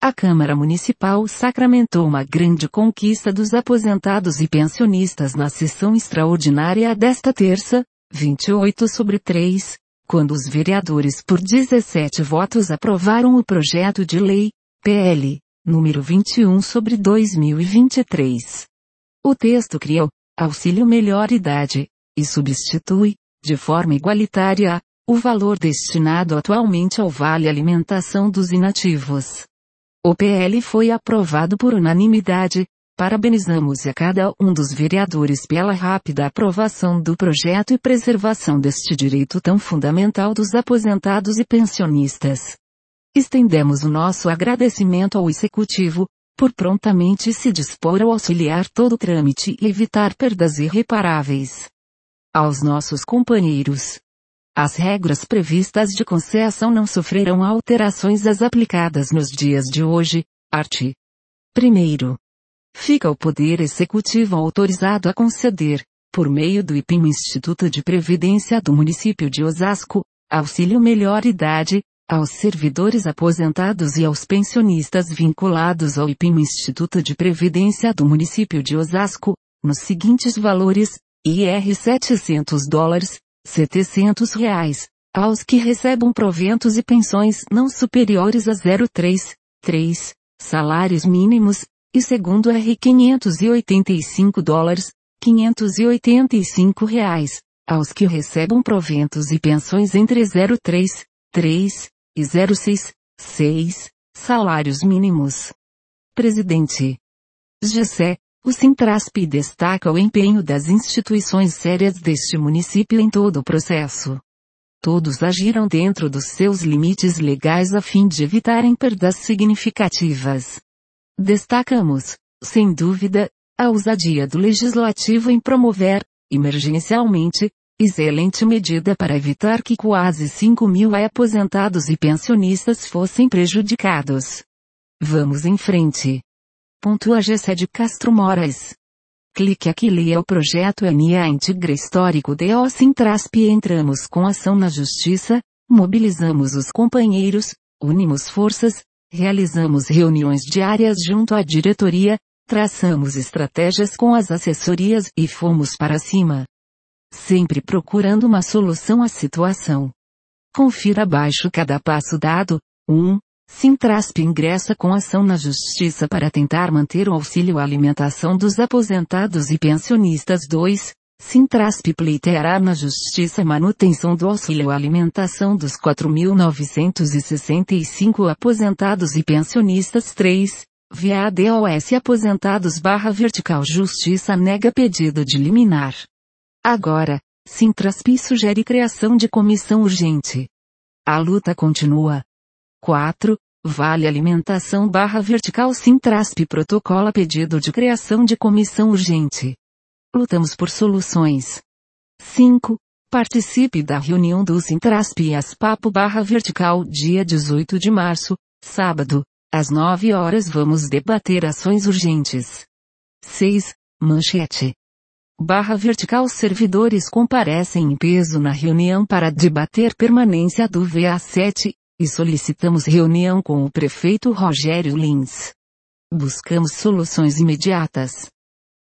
A Câmara Municipal sacramentou uma grande conquista dos aposentados e pensionistas na sessão extraordinária desta terça, 28/3, quando os vereadores por 17 votos aprovaram o projeto de lei, PL, número 21/2023. O texto cria o Auxílio Melhor Idade, e substitui, de forma igualitária, o valor destinado atualmente ao Vale Alimentação dos Inativos. O PL foi aprovado por unanimidade. Parabenizamos a cada um dos vereadores pela rápida aprovação do projeto e preservação deste direito tão fundamental dos aposentados e pensionistas. Estendemos o nosso agradecimento ao Executivo, por prontamente se dispor a auxiliar todo o trâmite e evitar perdas irreparáveis. Aos nossos companheiros. As regras previstas de concessão não sofrerão alterações as aplicadas nos dias de hoje. Art. 1º. Fica o Poder Executivo autorizado a conceder, por meio do IPIM Instituto de Previdência do Município de Osasco, Auxílio Melhor Idade, aos servidores aposentados e aos pensionistas vinculados ao IPIM Instituto de Previdência do Município de Osasco, nos seguintes valores: IR $700, R$700, aos que recebam proventos e pensões não superiores a 0,3 salários mínimos, e segundo R$ $585, R$585, aos que recebam proventos e pensões entre 0,3 e 0,6 salários mínimos. Presidente. GC, o Sintrasp destaca o empenho das instituições sérias deste município em todo o processo. Todos agiram dentro dos seus limites legais a fim de evitarem perdas significativas. Destacamos, sem dúvida, a ousadia do Legislativo em promover, emergencialmente, excelente medida para evitar que quase 5.000 aposentados e pensionistas fossem prejudicados. Vamos em frente. AGC de Castro Moraes. Clique aqui e leia o projeto NA Íntegra Histórico do Sintrasp e entramos com ação na Justiça, mobilizamos os companheiros, unimos forças, realizamos reuniões diárias junto à diretoria, traçamos estratégias com as assessorias e fomos para cima. Sempre procurando uma solução à situação. Confira abaixo cada passo dado. 1. Sintrasp ingressa com ação na Justiça para tentar manter o auxílio alimentação dos aposentados e pensionistas. 2. Sintrasp pleiteará na Justiça a manutenção do auxílio alimentação dos 4.965 aposentados e pensionistas. 3. VADOS aposentados/vertical Justiça nega pedido de liminar. Agora, Sintrasp sugere criação de comissão urgente. A luta continua. 4. Vale alimentação/vertical Sintrasp protocola pedido de criação de comissão urgente. Lutamos por soluções. 5. Participe da reunião do Sintrasp e ASPAPO/vertical dia 18 de março, sábado, às 9 horas vamos debater ações urgentes. 6. Manchete. /vertical servidores comparecem em peso na reunião para debater permanência do VA7, e solicitamos reunião com o prefeito Rogério Lins. Buscamos soluções imediatas.